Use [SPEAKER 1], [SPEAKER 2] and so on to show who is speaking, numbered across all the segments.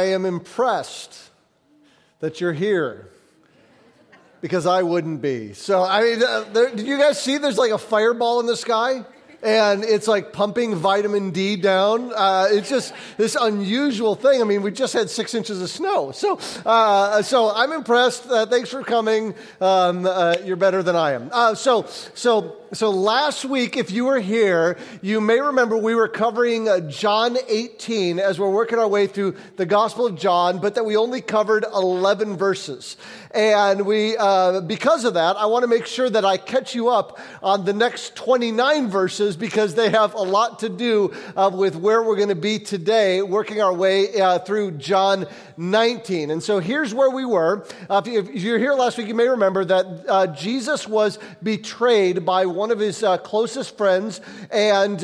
[SPEAKER 1] am impressed that you're here because I wouldn't be. So, did you guys see there's like a fireball in the sky? And it's like pumping vitamin D down. It's just this unusual thing. I mean, we just had 6 inches of snow. So I'm impressed. Thanks for coming. You're better than I am. So last week, if you were here, you may remember we were covering John 18 as we're working our way through the Gospel of John, but that we only covered 11 verses. And because of that, I want to make sure that I catch you up on the next 29 verses because they have a lot to do with where we're going to be today, working our way through John 19. And so here's where we were. If you're here last week, you may remember that Jesus was betrayed by one of his closest friends and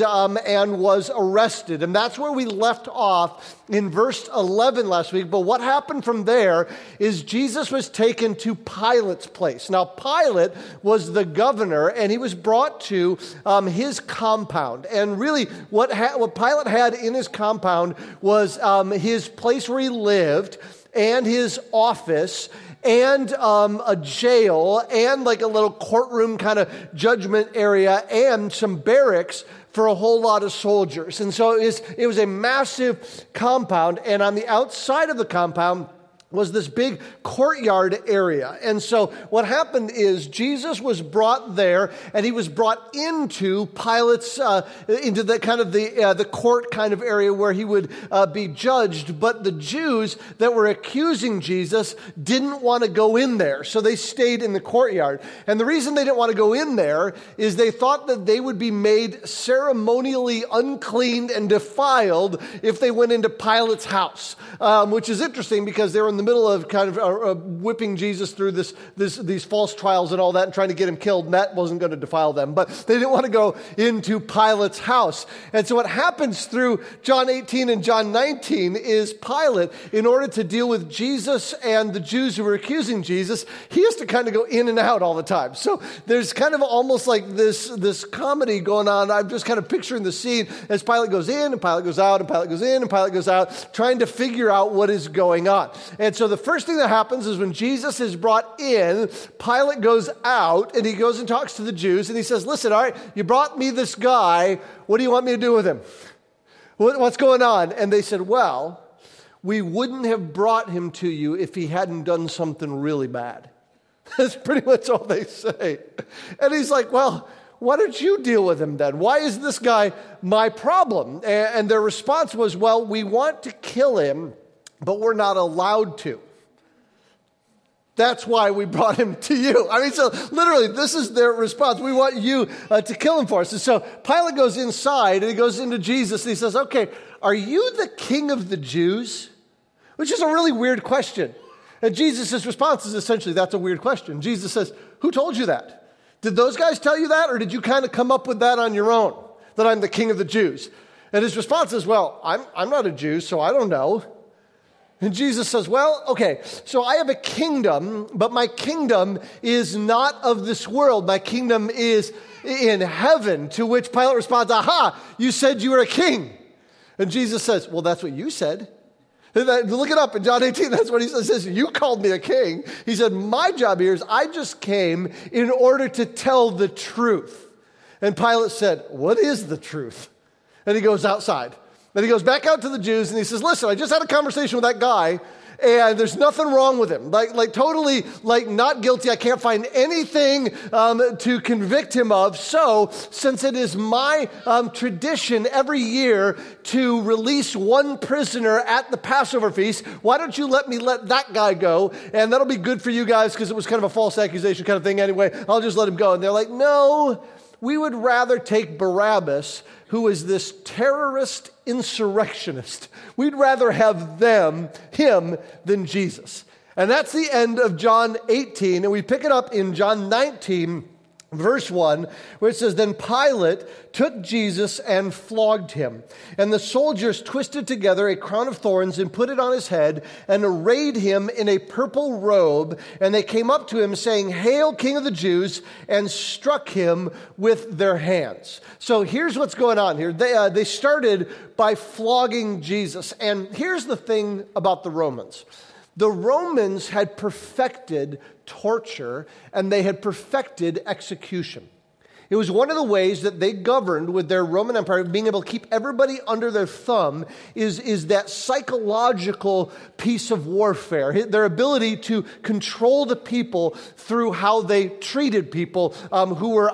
[SPEAKER 1] was arrested. And that's where we left off in verse 11 last week. But what happened from there is Jesus was taken to Pilate's place. Now, Pilate was the governor, and he was brought to his compound. And really, what Pilate had in his compound was his place where he lived and his office and a jail and like a little courtroom kind of judgment area and some barracks for a whole lot of soldiers. And so it was a massive compound, and on the outside of the compound was this big courtyard area. And so what happened is Jesus was brought there, and he was brought into Pilate's, into the kind of the court kind of area where he would be judged. But the Jews that were accusing Jesus didn't want to go in there, so they stayed in the courtyard. And the reason they didn't want to go in there is they thought that they would be made ceremonially unclean and defiled if they went into Pilate's house, which is interesting because they were in the middle of kind of whipping Jesus through these false trials and all that and trying to get him killed, and that wasn't going to defile them. But they didn't want to go into Pilate's house. And so what happens through John 18 and John 19 is Pilate, in order to deal with Jesus and the Jews who were accusing Jesus, he has to kind of go in and out all the time. So there's kind of almost like this comedy going on. I'm just kind of picturing the scene as Pilate goes in and Pilate goes out and Pilate goes in and Pilate goes out, trying to figure out what is going on. And so the first thing that happens is when Jesus is brought in, Pilate goes out and he goes and talks to the Jews and he says, listen, all right, you brought me this guy. What do you want me to do with him? What's going on? And they said, well, we wouldn't have brought him to you if he hadn't done something really bad. That's pretty much all they say. And he's like, well, why don't you deal with him then? Why is this guy my problem? And their response was, well, we want to kill him, but we're not allowed to. That's why we brought him to you. I mean, so literally, this is their response. We want you to kill him for us. And so Pilate goes inside and he goes into Jesus and he says, okay, are you the king of the Jews? Which is a really weird question. And Jesus' response is essentially, that's a weird question. Jesus says, who told you that? Did those guys tell you that, or did you kind of come up with that on your own, that I'm the king of the Jews? And his response is, well, I'm not a Jew, so I don't know. And Jesus says, well, okay, so I have a kingdom, but my kingdom is not of this world. My kingdom is in heaven. To which Pilate responds, aha, you said you were a king. And Jesus says, well, that's what you said. Look it up in John 18, that's what he says. He says, you called me a king. He said, my job here is I just came in order to tell the truth. And Pilate said, what is the truth? And he goes outside. Then he goes back out to the Jews and he says, listen, I just had a conversation with that guy and there's nothing wrong with him. Like totally, like not guilty. I can't find anything to convict him of. So since it is my tradition every year to release one prisoner at the Passover feast, why don't you let me let that guy go? And that'll be good for you guys because it was kind of a false accusation kind of thing anyway. I'll just let him go. And they're like, no, we would rather take Barabbas, who is this terrorist insurrectionist. We'd rather have him, than Jesus. And that's the end of John 18. And we pick it up in John 19, Verse 1, where it says, "Then Pilate took Jesus and flogged him. And the soldiers twisted together a crown of thorns and put it on his head and arrayed him in a purple robe. And they came up to him saying, 'Hail, King of the Jews,' and struck him with their hands." So here's what's going on here. They started by flogging Jesus. And here's the thing about the Romans. The Romans had perfected torture, and they had perfected execution. It was one of the ways that they governed with their Roman Empire, being able to keep everybody under their thumb, is that psychological piece of warfare, their ability to control the people through how they treated people who were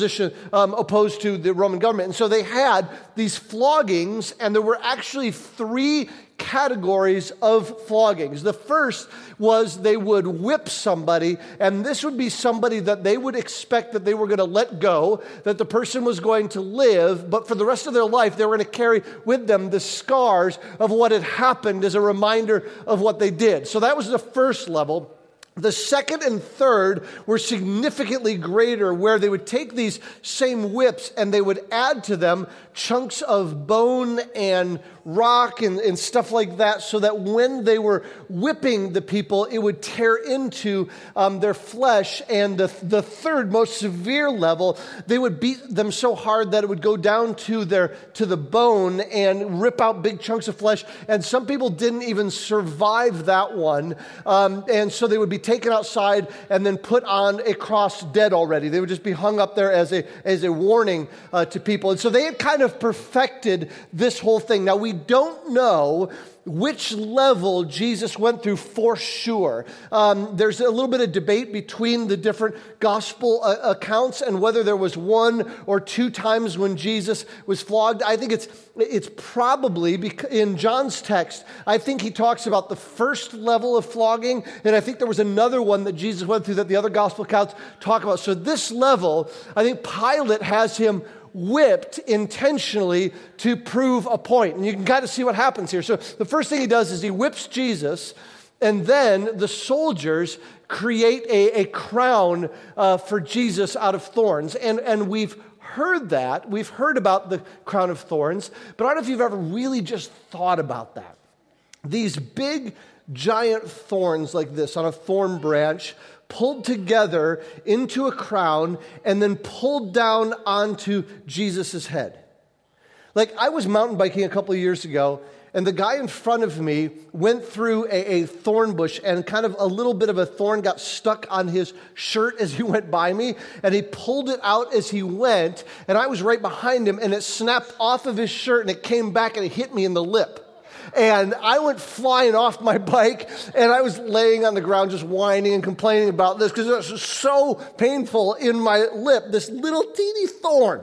[SPEAKER 1] opposed to the Roman government. And so they had these floggings, and there were actually three categories of floggings. The first was they would whip somebody, and this would be somebody that they would expect that they were going to let go, that the person was going to live, but for the rest of their life they were going to carry with them the scars of what had happened as a reminder of what they did. So that was the first level. The second and third were significantly greater, where they would take these same whips and they would add to them chunks of bone and rock and stuff like that, so that when they were whipping the people, it would tear into their flesh. And the third, most severe level, they would beat them so hard that it would go down to the bone and rip out big chunks of flesh. And some people didn't even survive that one. And so they would be taken outside and then put on a cross dead already. They would just be hung up there as a warning to people. And so they had kind of perfected this whole thing. Now, we don't know which level Jesus went through for sure. There's a little bit of debate between the different gospel accounts and whether there was one or two times when Jesus was flogged. I think it's probably, in John's text, I think he talks about the first level of flogging, and I think there was another one that Jesus went through that the other gospel accounts talk about. So this level, I think Pilate has him whipped intentionally to prove a point. And you can kind of see what happens here. So the first thing he does is he whips Jesus, and then the soldiers create a crown for Jesus out of thorns. And we've heard that. We've heard about the crown of thorns, but I don't know if you've ever really just thought about that. These big, giant thorns like this on a thorn branch, pulled together into a crown and then pulled down onto Jesus' head. Like, I was mountain biking a couple of years ago, and the guy in front of me went through a thorn bush, and kind of a little bit of a thorn got stuck on his shirt as he went by me, and he pulled it out as he went, and I was right behind him, and it snapped off of his shirt, and it came back and it hit me in the lip. And I went flying off my bike, and I was laying on the ground just whining and complaining about this because it was so painful in my lip, this little teeny thorn.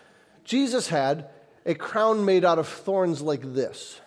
[SPEAKER 1] Jesus had a crown made out of thorns like this.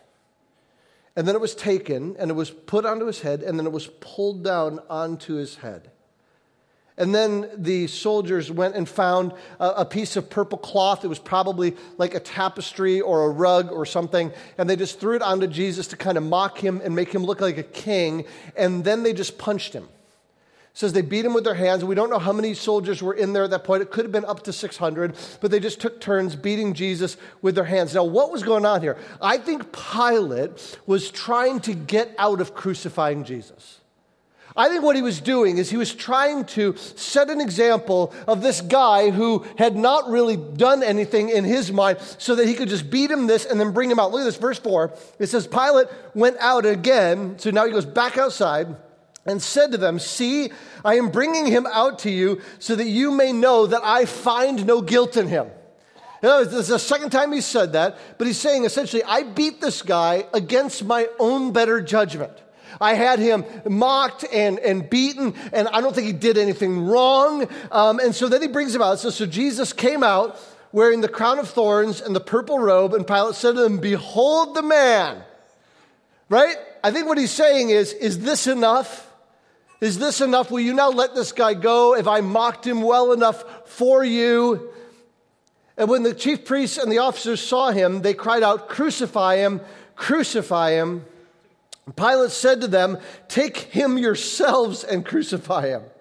[SPEAKER 1] And then it was taken, and it was put onto his head, and then it was pulled down onto his head. And then the soldiers went and found a piece of purple cloth. It was probably like a tapestry or a rug or something. And they just threw it onto Jesus to kind of mock him and make him look like a king. And then they just punched him. It says they beat him with their hands. We don't know how many soldiers were in there at that point. It could have been up to 600. But they just took turns beating Jesus with their hands. Now, what was going on here? I think Pilate was trying to get out of crucifying Jesus. I think what he was doing is he was trying to set an example of this guy who had not really done anything in his mind, so that he could just beat him this and then bring him out. Look at this, verse 4. It says, Pilate went out again, so now he goes back outside, and said to them, "See, I am bringing him out to you so that you may know that I find no guilt in him." This is the second time he said that, but he's saying essentially, I beat this guy against my own better judgment. I had him mocked and beaten, and I don't think he did anything wrong. And so then he brings him out. So Jesus came out wearing the crown of thorns and the purple robe, and Pilate said to them, "Behold the man." Right? I think what he's saying is this enough? Is this enough? Will you now let this guy go? Have I mocked him well enough for you? And when the chief priests and the officers saw him, they cried out, "Crucify him, crucify him." Pilate said to them, "Take him yourselves and crucify him.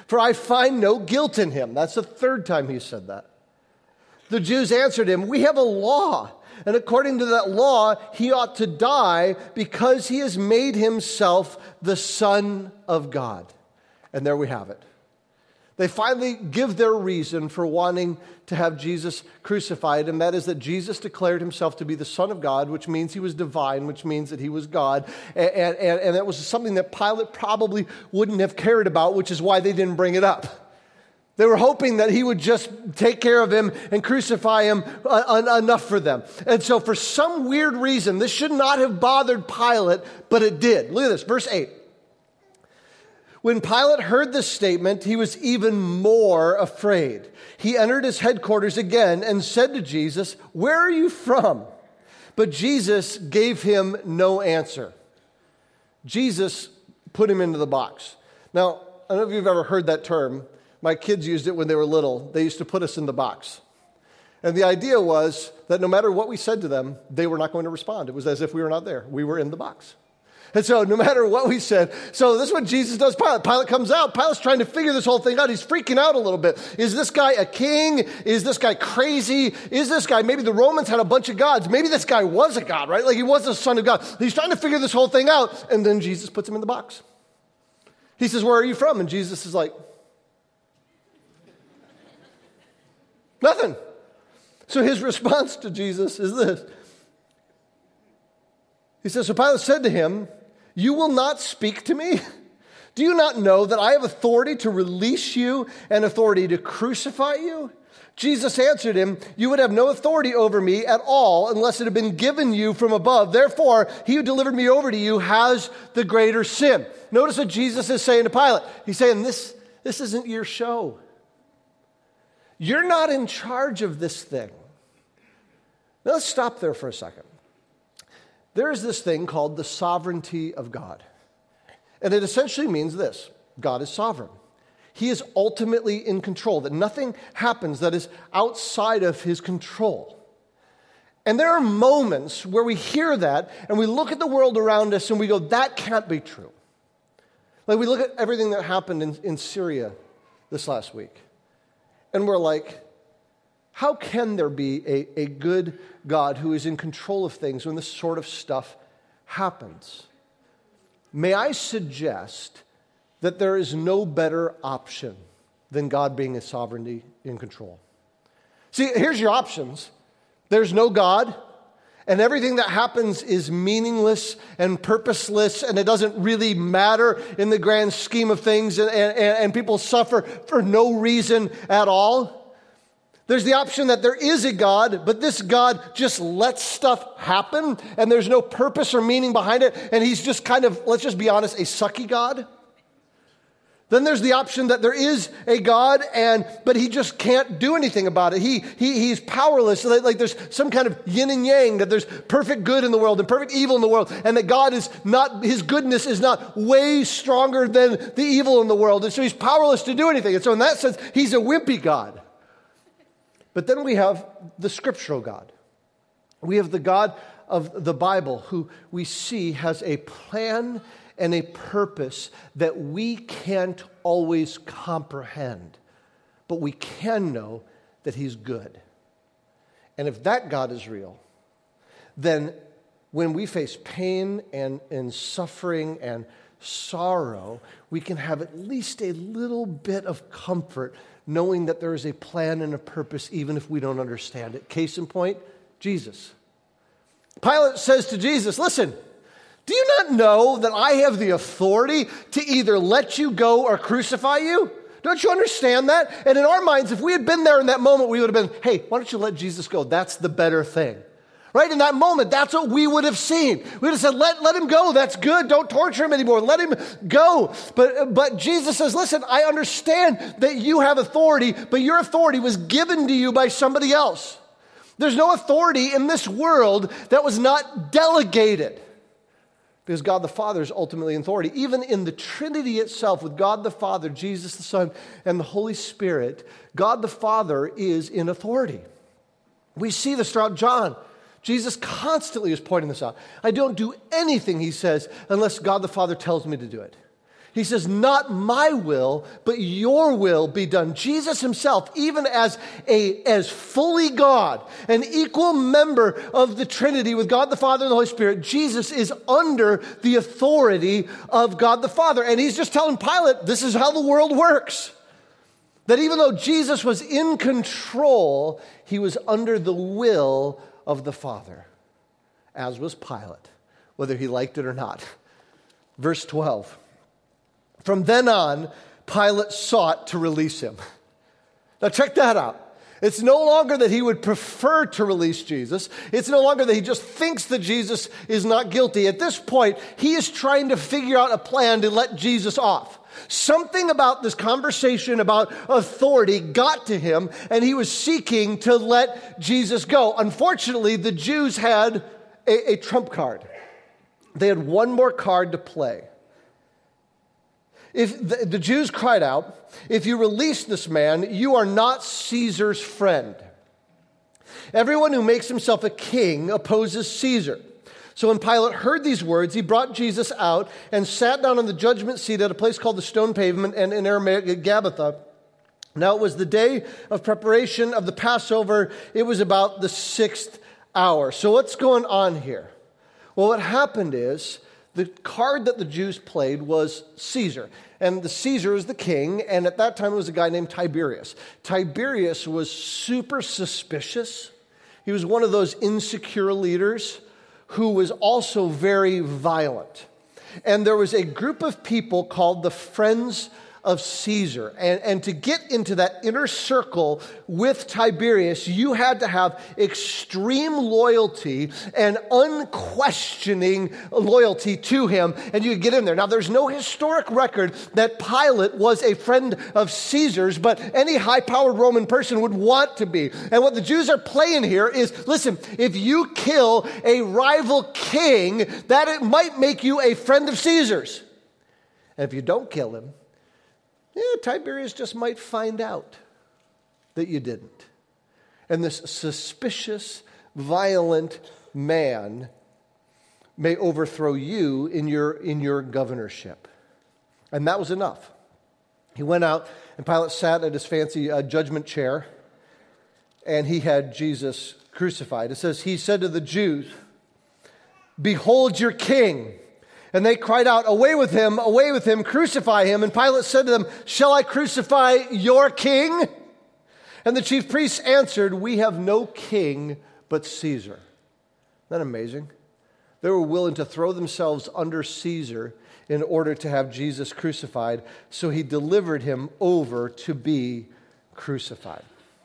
[SPEAKER 1] for I find no guilt in him." That's the third time he said that. The Jews answered him, "We have a law, and according to that law, he ought to die because he has made himself the Son of God." And there we have it. They finally give their reason for wanting to have Jesus crucified, and that is that Jesus declared himself to be the Son of God, which means he was divine, which means that he was God. And that was something that Pilate probably wouldn't have cared about, which is why they didn't bring it up. They were hoping that he would just take care of him and crucify him enough for them. And so for some weird reason, this should not have bothered Pilate, but it did. Look at this, verse 8. When Pilate heard this statement, he was even more afraid. He entered his headquarters again and said to Jesus, "Where are you from?" But Jesus gave him no answer. Jesus put him into the box. Now, I don't know if you've ever heard that term. My kids used it when they were little. They used to put us in the box. And the idea was that no matter what we said to them, they were not going to respond. It was as if we were not there. We were in the box. And so no matter what we said, so this is what Jesus does. Pilate comes out. Pilate's trying to figure this whole thing out. He's freaking out a little bit. Is this guy a king? Is this guy crazy? Is this guy, maybe the Romans had a bunch of gods. Maybe this guy was a god, right? Like he was the Son of God. He's trying to figure this whole thing out. And then Jesus puts him in the box. He says, "Where are you from?" And Jesus is like, "Nothing." So his response to Jesus is this. He says, so Pilate said to him, "You will not speak to me? Do you not know that I have authority to release you and authority to crucify you?" Jesus answered him, "You would have no authority over me at all unless it had been given you from above. Therefore, he who delivered me over to you has the greater sin." Notice what Jesus is saying to Pilate. He's saying, this isn't your show. You're not in charge of this thing. Now let's stop there for a second. There is this thing called the sovereignty of God. And it essentially means this: God is sovereign. He is ultimately in control, that nothing happens that is outside of his control. And there are moments where we hear that and we look at the world around us and we go, that can't be true. Like we look at everything that happened in Syria this last week. And we're like, how can there be a good God who is in control of things when this sort of stuff happens? May I suggest that there is no better option than God being a sovereignty in control. See, here's your options. There's no God, and everything that happens is meaningless and purposeless, and it doesn't really matter in the grand scheme of things, and people suffer for no reason at all. There's the option that there is a God, but this God just lets stuff happen, and there's no purpose or meaning behind it, and he's just kind of, let's just be honest, a sucky God. Then there's the option that there is a God, but he just can't do anything about it. He's powerless. So like there's some kind of yin and yang, that there's perfect good in the world and perfect evil in the world, and that God is not, his goodness is not way stronger than the evil in the world, and so he's powerless to do anything. And so in that sense, he's a wimpy God. But then we have the scriptural God. We have the God of the Bible, who we see has a plan and a purpose that we can't always comprehend, but we can know that he's good. And if that God is real, then when we face pain and suffering and sorrow, we can have at least a little bit of comfort knowing that there is a plan and a purpose even if we don't understand it. Case in point, Jesus. Pilate says to Jesus, "Listen, do you not know that I have the authority to either let you go or crucify you? Don't you understand that?" And in our minds, if we had been there in that moment, we would have been, "Hey, why don't you let Jesus go? That's the better thing." Right? In that moment, that's what we would have seen. We would have said, let him go. That's good. Don't torture him anymore. Let him go. But Jesus says, "Listen, I understand that you have authority, but your authority was given to you by somebody else. There's no authority in this world that was not delegated." Because God the Father is ultimately in authority. Even in the Trinity itself, with God the Father, Jesus the Son, and the Holy Spirit, God the Father is in authority. We see this throughout John. Jesus constantly is pointing this out. I don't do anything, he says, unless God the Father tells me to do it. He says, not my will, but your will be done. Jesus himself, even as fully God, an equal member of the Trinity with God the Father and the Holy Spirit, Jesus is under the authority of God the Father. And he's just telling Pilate, this is how the world works. That even though Jesus was in control, he was under the will of the Father, as was Pilate, whether he liked it or not. Verse 12. From then on, Pilate sought to release him. Now check that out. It's no longer that he would prefer to release Jesus. It's no longer that he just thinks that Jesus is not guilty. At this point, he is trying to figure out a plan to let Jesus off. Something about this conversation about authority got to him, and he was seeking to let Jesus go. Unfortunately, the Jews had a trump card. They had one more card to play. If the Jews cried out, if you release this man, you are not Caesar's friend. Everyone who makes himself a king opposes Caesar. So when Pilate heard these words, he brought Jesus out and sat down on the judgment seat at a place called the Stone Pavement, and in Aramaic, Gabbatha. Now it was the day of preparation of the Passover. It was about the 6th hour. So what's going on here? Well, what happened is the card that the Jews played was Caesar. And the Caesar was the king, and at that time it was a guy named Tiberius. Tiberius was super suspicious. He was one of those insecure leaders who was also very violent. And there was a group of people called the Friends of Caesar. And to get into that inner circle with Tiberius, you had to have extreme loyalty and unquestioning loyalty to him, and you could get in there. Now, there's no historic record that Pilate was a friend of Caesar's, but any high-powered Roman person would want to be. And what the Jews are playing here is, listen, if you kill a rival king, that it might make you a friend of Caesar's. And if you don't kill him, Tiberius just might find out that you didn't. And this suspicious, violent man may overthrow you in your governorship. And that was enough. He went out, and Pilate sat at his fancy judgment chair, and he had Jesus crucified. It says, he said to the Jews, "Behold your king." And they cried out, away with him, crucify him. And Pilate said to them, shall I crucify your king? And the chief priests answered, we have no king but Caesar. Isn't that amazing? They were willing to throw themselves under Caesar in order to have Jesus crucified. So he delivered him over to be crucified.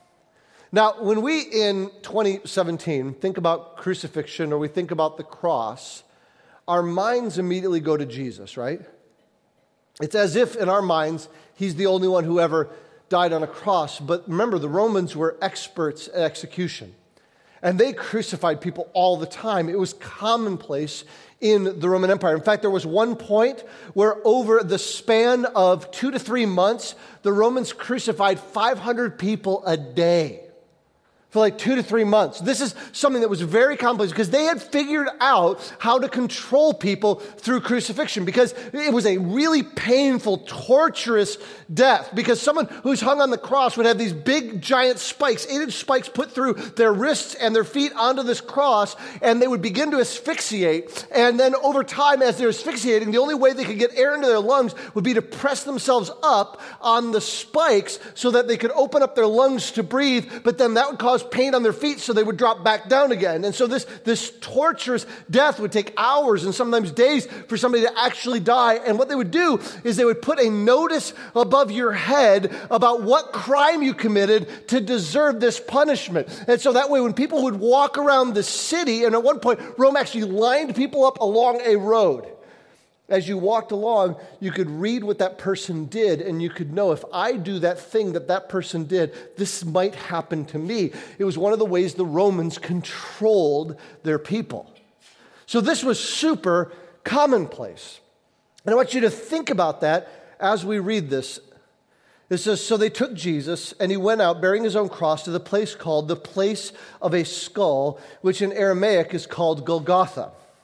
[SPEAKER 1] Now, when we in 2017 think about crucifixion or we think about the cross, our minds immediately go to Jesus, right? It's as if in our minds, he's the only one who ever died on a cross. But remember, the Romans were experts at execution. And they crucified people all the time. It was commonplace in the Roman Empire. In fact, there was one point where over the span of 2 to 3 months, the Romans crucified 500 people a day. For like 2 to 3 months. This is something that was very complex because they had figured out how to control people through crucifixion because it was a really painful, torturous death because someone who's hung on the cross would have these big, giant spikes, 8-inch spikes put through their wrists and their feet onto this cross, and they would begin to asphyxiate. And then over time, as they're asphyxiating, the only way they could get air into their lungs would be to press themselves up on the spikes so that they could open up their lungs to breathe, but then that would cause pain on their feet, so they would drop back down again. And so this torturous death would take hours and sometimes days for somebody to actually die. And what they would do is they would put a notice above your head about what crime you committed to deserve this punishment. And so that way, when people would walk around the city, and at one point, Rome actually lined people up along a road. As you walked along, you could read what that person did, and you could know if I do that thing that person did, this might happen to me. It was one of the ways the Romans controlled their people. So this was super commonplace. And I want you to think about that as we read this. It says, so they took Jesus, and he went out bearing his own cross to the place called the place of a skull, which in Aramaic is called Golgotha.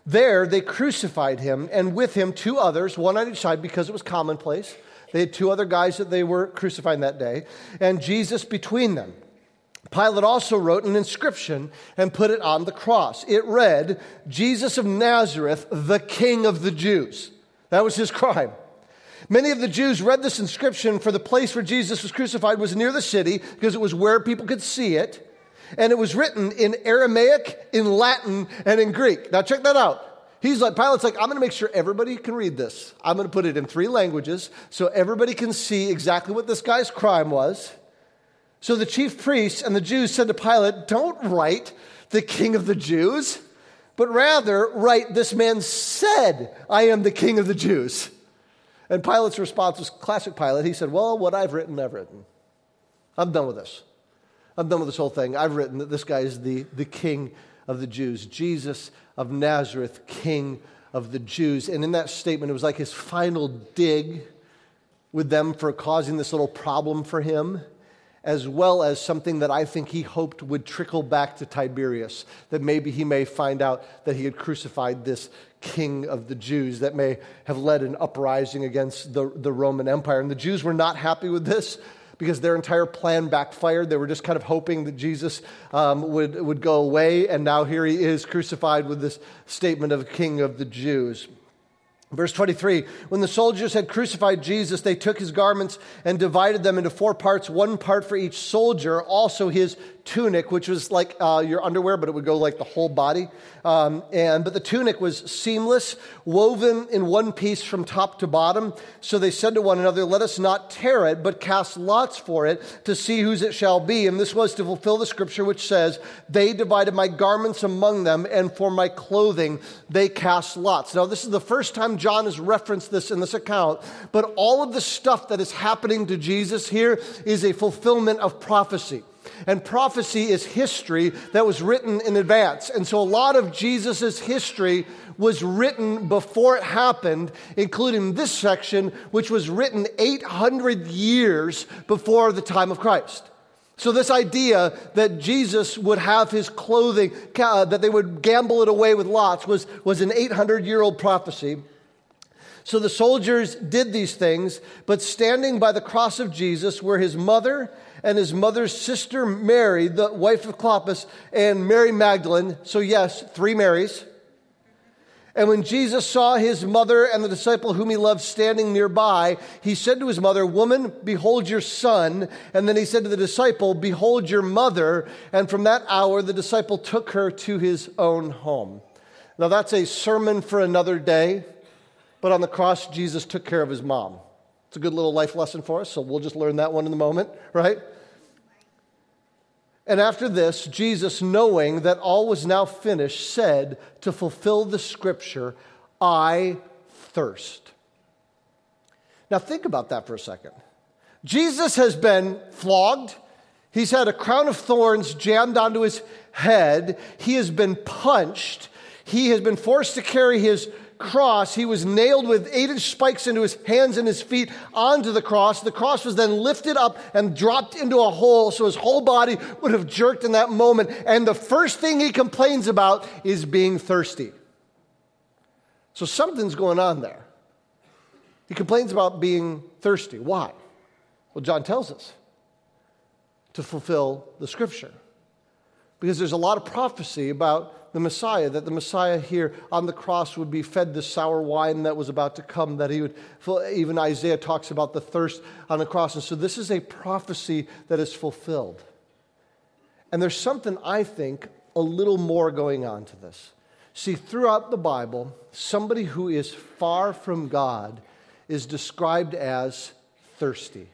[SPEAKER 1] There they crucified him, and with him 2 others, one on each side, because it was commonplace. They had 2 other guys that they were crucifying that day, and Jesus between them. Pilate also wrote an inscription and put it on the cross. It read, "Jesus of Nazareth, the King of the Jews." That was his crime. Many of the Jews read this inscription, for the place where Jesus was crucified was near the city, because it was where people could see it. And it was written in Aramaic, in Latin, and in Greek. Now check that out. Pilate's like, I'm going to make sure everybody can read this. I'm going to put it in 3 languages so everybody can see exactly what this guy's crime was. So the chief priests and the Jews said to Pilate, "Don't write the King of the Jews, but rather write, 'This man said, I am the King of the Jews.'" And Pilate's response was classic Pilate. He said, "Well, what I've written, I've written. I'm done with this. I'm done with this whole thing. I've written that this guy is the King of the Jews. Jesus of Nazareth, King of the Jews." And in that statement, it was like his final dig with them for causing this little problem for him, as well as something that I think he hoped would trickle back to Tiberius, that maybe he may find out that he had crucified this King of the Jews, that may have led an uprising against the Roman Empire. And the Jews were not happy with this, because their entire plan backfired. They were just kind of hoping that Jesus would go away, and now here he is crucified with this statement of King of the Jews. Verse 23, when the soldiers had crucified Jesus, they took his garments and divided them into 4 parts, 1 part for each soldier, also his tunic, which was like your underwear, but it would go like the whole body. But the tunic was seamless, woven in one piece from top to bottom. So they said to one another, "Let us not tear it, but cast lots for it to see whose it shall be." And this was to fulfill the scripture which says, "They divided my garments among them, and for my clothing they cast lots." Now, this is the first time John has referenced this in this account, but all of the stuff that is happening to Jesus here is a fulfillment of prophecy. And prophecy is history that was written in advance. And so a lot of Jesus' history was written before it happened, including this section, which was written 800 years before the time of Christ. So this idea that Jesus would have his clothing, that they would gamble it away with lots, was an 800-year-old prophecy. So the soldiers did these things, but standing by the cross of Jesus were his mother and his mother's sister Mary, the wife of Clopas, and Mary Magdalene. So yes, 3 Marys. And when Jesus saw his mother and the disciple whom he loved standing nearby, he said to his mother, "Woman, behold your son." And then he said to the disciple, "Behold your mother." And from that hour, the disciple took her to his own home. Now that's a sermon for another day. But on the cross, Jesus took care of his mom. It's a good little life lesson for us, so we'll just learn that one in a moment, right? And after this, Jesus, knowing that all was now finished, said, to fulfill the scripture, "I thirst." Now think about that for a second. Jesus has been flogged. He's had a crown of thorns jammed onto his head. He has been punched. He has been forced to carry his cross. He was nailed with 8-inch spikes into his hands and his feet onto the cross. The cross was then lifted up and dropped into a hole, so his whole body would have jerked in that moment. And the first thing he complains about is being thirsty. So something's going on there. He complains about being thirsty. Why? Well, John tells us. To fulfill the scripture. Because there's a lot of prophecy about the Messiah, that the Messiah here on the cross would be fed the sour wine that was about to come, that he would, even Isaiah talks about the thirst on the cross. And so this is a prophecy that is fulfilled. And there's something, I think, a little more going on to this. See, throughout the Bible, somebody who is far from God is described as thirsty.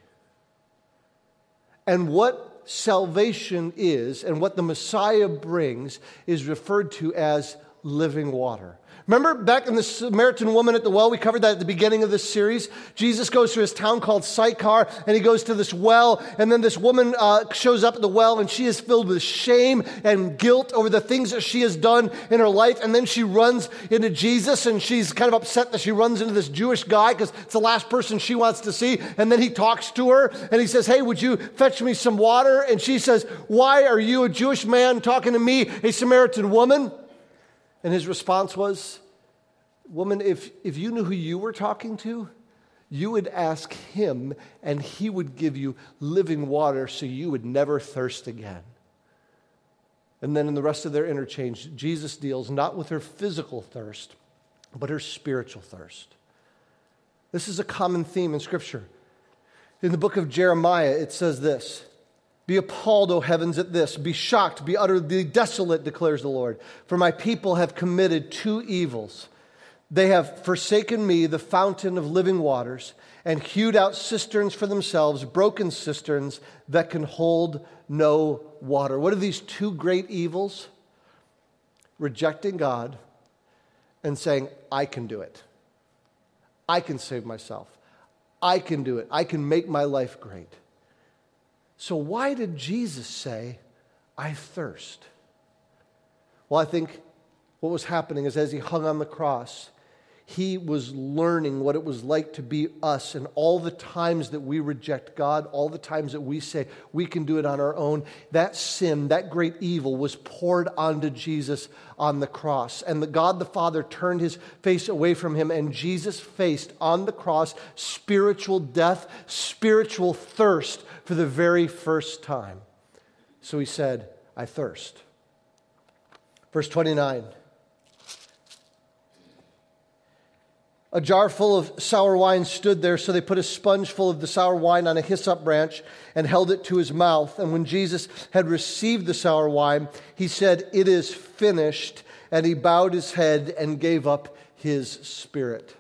[SPEAKER 1] And what salvation is, and what the Messiah brings, is referred to as living water. Remember back in the Samaritan woman at the well, we covered that at the beginning of this series. Jesus goes to his town called Sychar, and he goes to this well, and then this woman shows up at the well, and she is filled with shame and guilt over the things that she has done in her life, and then she runs into Jesus, and she's kind of upset that she runs into this Jewish guy, because it's the last person she wants to see, and then he talks to her, and he says, "Hey, would you fetch me some water?" And she says, "Why are you, a Jewish man, talking to me, a Samaritan woman?" And his response was, woman, if you knew who you were talking to, you would ask him and he would give you living water so you would never thirst again. And then in the rest of their interchange, Jesus deals not with her physical thirst, but her spiritual thirst. This is a common theme in Scripture. In the book of Jeremiah, it says this, "Be appalled, O heavens, at this. Be shocked, be utterly desolate, declares the Lord. For my people have committed two evils. They have forsaken me, the fountain of living waters, and hewed out cisterns for themselves, broken cisterns that can hold no water." What are these two great evils? Rejecting God and saying, I can do it. I can save myself. I can do it. I can make my life great. So why did Jesus say, I thirst? Well, I think what was happening is as he hung on the cross, he was learning what it was like to be us, and all the times that we reject God, all the times that we say we can do it on our own, that sin, that great evil was poured onto Jesus on the cross. And the God the Father turned his face away from him, and Jesus faced on the cross spiritual death, spiritual thirst for the very first time. So he said, I thirst. Verse 29. A jar full of sour wine stood there, so they put a sponge full of the sour wine on a hyssop branch and held it to his mouth. And when Jesus had received the sour wine, he said, "It is finished." And he bowed his head and gave up his spirit.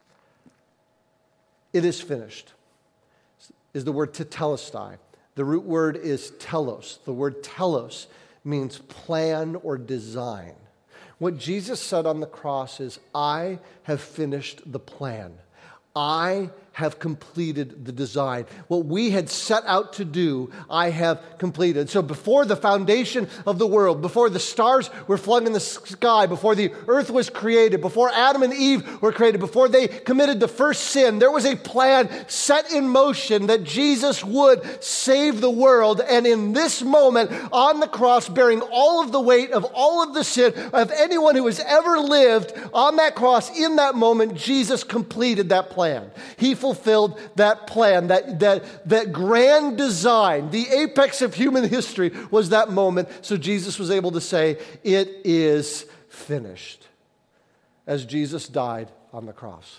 [SPEAKER 1] It is finished is the word tetelestai. The root word is telos. The word telos means plan or design. What Jesus said on the cross is, I have finished the plan. I have completed the design. What we had set out to do, I have completed. So before the foundation of the world, before the stars were flung in the sky, before the earth was created, before Adam and Eve were created, before they committed the first sin, there was a plan set in motion that Jesus would save the world. And in this moment, on the cross, bearing all of the weight of all of the sin of anyone who has ever lived, on that cross, in that moment, Jesus completed that plan. He fulfilled that plan, that grand design. The apex of human history was that moment. So Jesus was able to say, it is finished, as Jesus died on the cross.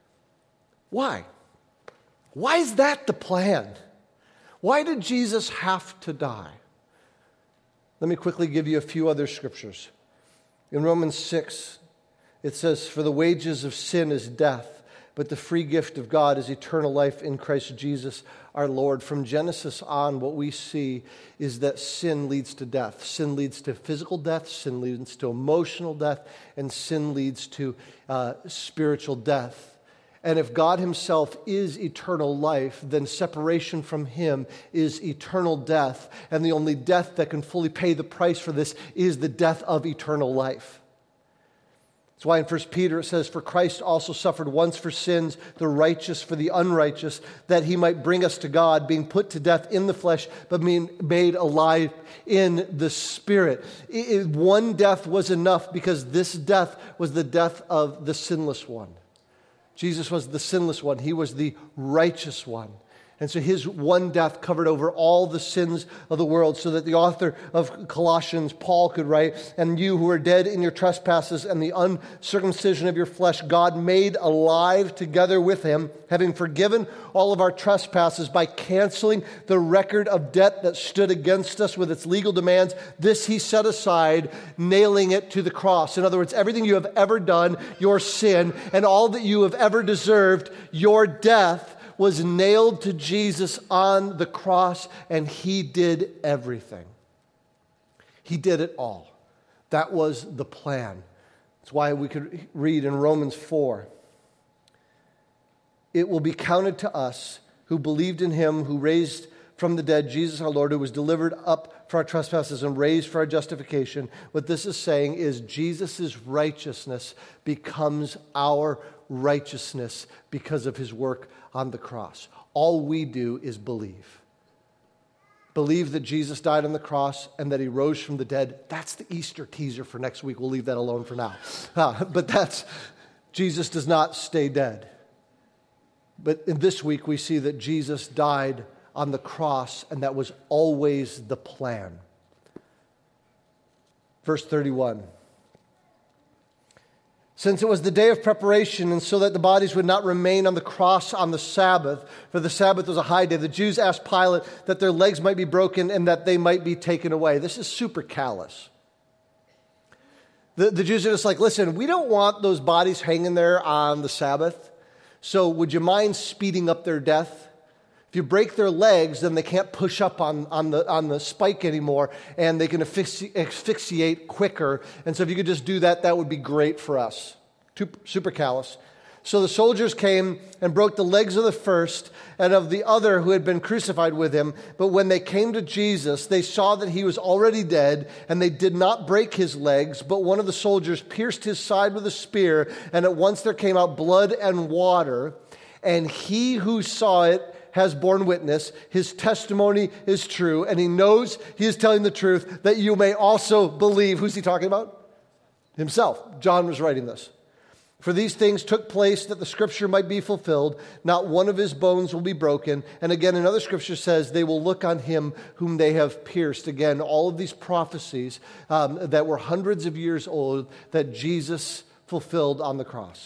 [SPEAKER 1] Why? Why is that the plan? Why did Jesus have to die? Let me quickly give you a few other scriptures. In Romans 6, it says, "For the wages of sin is death, but the free gift of God is eternal life in Christ Jesus our Lord." From Genesis on, what we see is that sin leads to death. Sin leads to physical death, sin leads to emotional death, and sin leads to spiritual death. And if God himself is eternal life, then separation from him is eternal death. And the only death that can fully pay the price for this is the death of eternal life. That's why in 1 Peter it says, "For Christ also suffered once for sins, the righteous for the unrighteous, that he might bring us to God, being put to death in the flesh, but being made alive in the Spirit." One death was enough because this death was the death of the sinless one. Jesus was the sinless one. He was the righteous one. And so his one death covered over all the sins of the world, so that the author of Colossians, Paul, could write, "And you who are dead in your trespasses and the uncircumcision of your flesh, God made alive together with him, having forgiven all of our trespasses by canceling the record of debt that stood against us with its legal demands. This he set aside, nailing it to the cross." In other words, everything you have ever done, your sin, and all that you have ever deserved, your death, was nailed to Jesus on the cross, and he did everything. He did it all. That was the plan. That's why we could read in Romans 4, "It will be counted to us who believed in him who raised from the dead Jesus our Lord, who was delivered up for our trespasses and raised for our justification." What this is saying is Jesus' righteousness becomes our righteousness because of his work on the cross. All we do is believe. believe that Jesus died on the cross and that he rose from the dead. That's the Easter teaser for next week. We'll leave that alone for now. But Jesus does not stay dead. But in this week, we see that Jesus died on the cross, and that was always the plan. Verse 31. Since it was the day of preparation, and so that the bodies would not remain on the cross on the Sabbath, for the Sabbath was a high day, the Jews asked Pilate that their legs might be broken and that they might be taken away. This is super callous. The Jews are just like, listen, we don't want those bodies hanging there on the Sabbath, so would you mind speeding up their death? If you break their legs, then they can't push up on the spike anymore, and they can asphyxiate quicker. And so if you could just do that, that would be great for us. Super callous. So the soldiers came and broke the legs of the first and of the other who had been crucified with him. But when they came to Jesus, they saw that he was already dead, and they did not break his legs. But one of the soldiers pierced his side with a spear, and at once there came out blood and water. And he who saw it has borne witness, his testimony is true, and he knows he is telling the truth, that you may also believe. Who's he talking about? Himself. John was writing this. For these things took place that the scripture might be fulfilled. Not one of his bones will be broken. And again, another scripture says they will look on him whom they have pierced. Again, all of these prophecies that were hundreds of years old that Jesus fulfilled on the cross.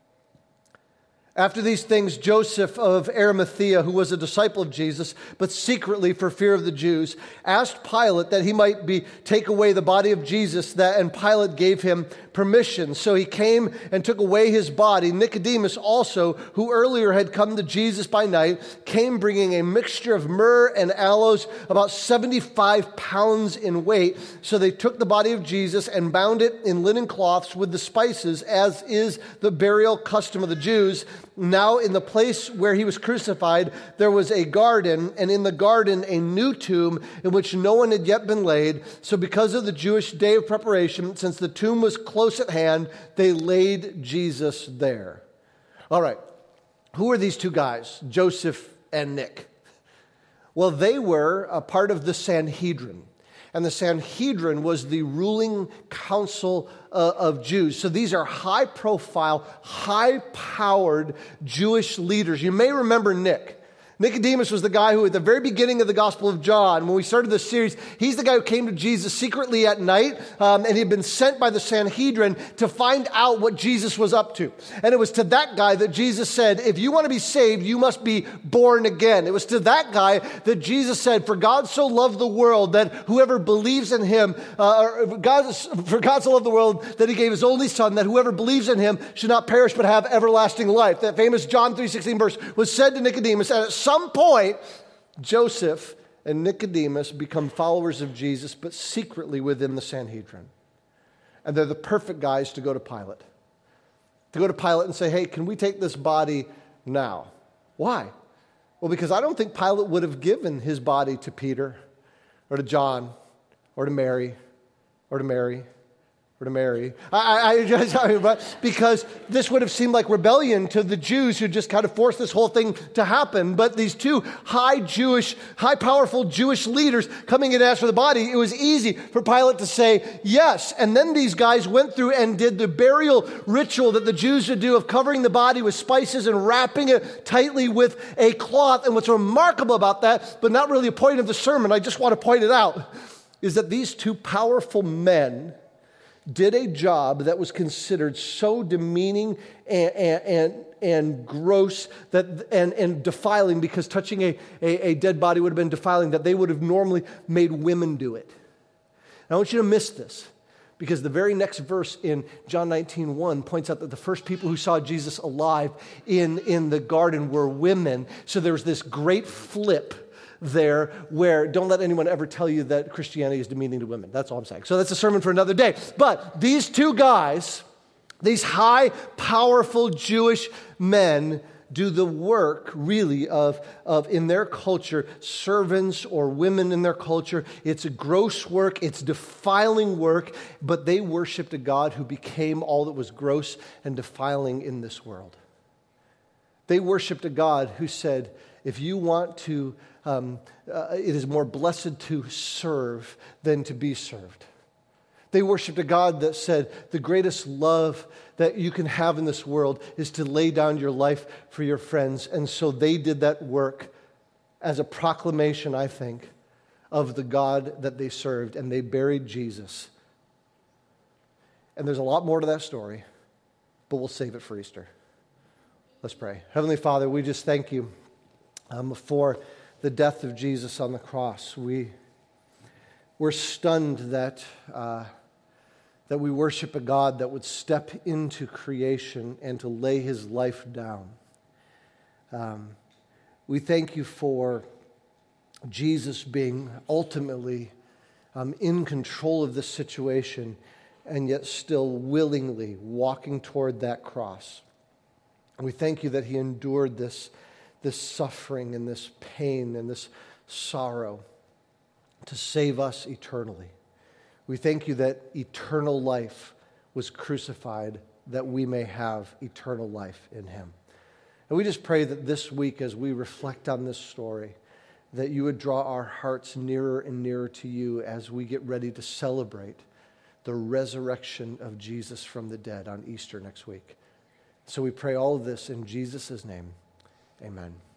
[SPEAKER 1] After these things, Joseph of Arimathea, who was a disciple of Jesus, but secretly for fear of the Jews, asked Pilate that he might take away the body of Jesus, and Pilate gave him permission. So he came and took away his body. Nicodemus also, who earlier had come to Jesus by night, came bringing a mixture of myrrh and aloes, about 75 pounds in weight. So they took the body of Jesus and bound it in linen cloths with the spices, as is the burial custom of the Jews. Now in the place where he was crucified, there was a garden, and in the garden a new tomb in which no one had yet been laid. So because of the Jewish day of preparation, since the tomb was close at hand, they laid Jesus there. All right, who are these two guys, Joseph and Nick? Well, they were a part of the Sanhedrin. And the Sanhedrin was the ruling council of Jews. So these are high-profile, high-powered Jewish leaders. You may remember Nick. Nicodemus was the guy who, at the very beginning of the Gospel of John, when we started this series, he's the guy who came to Jesus secretly at night, and he had been sent by the Sanhedrin to find out what Jesus was up to. And it was to that guy that Jesus said, if you want to be saved, you must be born again. It was to that guy that Jesus said, for God so loved the world that whoever believes in him, for God so loved the world that he gave his only son, that whoever believes in him should not perish but have everlasting life. That famous John 3:16 verse was said to Nicodemus, and at some point, Joseph and Nicodemus become followers of Jesus, but secretly within the Sanhedrin. And they're the perfect guys to go to Pilate. To go to Pilate and say, hey, can we take this body now? Why? Well, because I don't think Pilate would have given his body to Peter or to John or to Mary or to Mary. Or to Mary. Because this would have seemed like rebellion to the Jews who just kind of forced this whole thing to happen. But these two high powerful Jewish leaders coming in to ask for the body, it was easy for Pilate to say yes. And then these guys went through and did the burial ritual that the Jews would do of covering the body with spices and wrapping it tightly with a cloth. And what's remarkable about that, but not really a point of the sermon, I just want to point it out, is that these two powerful men did a job that was considered so demeaning and gross and defiling, because touching a dead body would have been defiling, that they would have normally made women do it. And I want you to miss this, because the very next verse in John 19:1 points out that the first people who saw Jesus alive in the garden were women. So there was this great flip there where don't let anyone ever tell you that Christianity is demeaning to women. That's all I'm saying. So that's a sermon for another day. But these two guys, these high, powerful Jewish men, do the work really of in their culture, servants or women in their culture. It's a gross work, it's defiling work, but they worshiped a God who became all that was gross and defiling in this world. They worshiped a God who said, if you want to, it is more blessed to serve than to be served. They worshiped a God that said, the greatest love that you can have in this world is to lay down your life for your friends. And so they did that work as a proclamation, I think, of the God that they served, and they buried Jesus. And there's a lot more to that story, but we'll save it for Easter. Let's pray. Heavenly Father, we just thank you for the death of Jesus on the cross. We're stunned that we worship a God that would step into creation and to lay his life down. We thank you for Jesus being ultimately in control of this situation and yet still willingly walking toward that cross. We thank you that he endured this suffering and this pain and this sorrow to save us eternally. We thank you that eternal life was crucified that we may have eternal life in him. And we just pray that this week as we reflect on this story, that you would draw our hearts nearer and nearer to you as we get ready to celebrate the resurrection of Jesus from the dead on Easter next week. So we pray all of this in Jesus' name. Amen.